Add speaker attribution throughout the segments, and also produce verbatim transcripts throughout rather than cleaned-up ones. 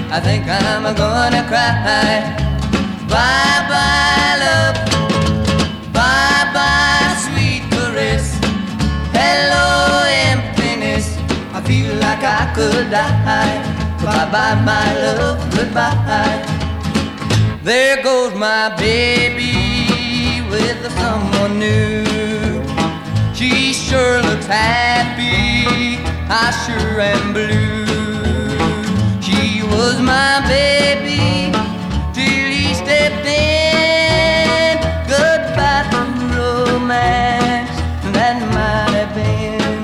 Speaker 1: I think I'm gonna cry. Bye bye love, bye bye sweet caress. Hello emptiness, I feel like I could die. Bye bye my love, goodbye. There goes my baby with someone new. She sure looks happy, I sure am blue. She was my baby till he stepped in. Goodbye to romance, that might have been.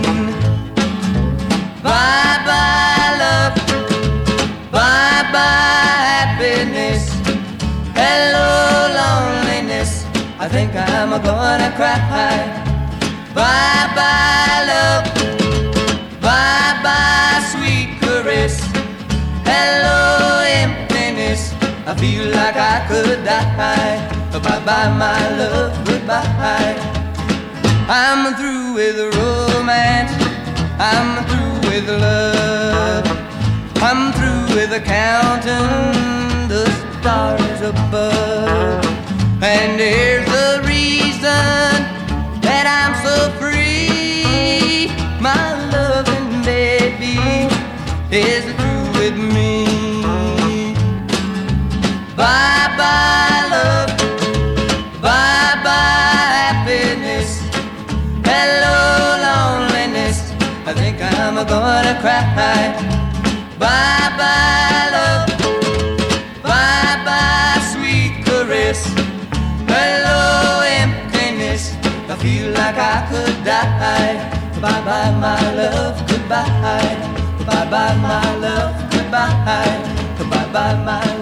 Speaker 1: Bye bye love, bye bye happiness. Hello loneliness, I think I'm gonna cry. Bye bye love, bye bye sweet caress. Hello emptiness, I feel like I could die. Bye bye my love, goodbye. I'm through with romance, I'm through with love. I'm through with counting the stars above. And here's the reason that I'm so free. My loving baby is through with me. Bye bye love, bye bye happiness. Hello loneliness, I think I'm gonna cry. Bye bye love, bye bye sweet caress. Hello emptiness, I feel like I could die. Bye bye my love, goodbye. Bye bye my love, goodbye. Bye bye my love.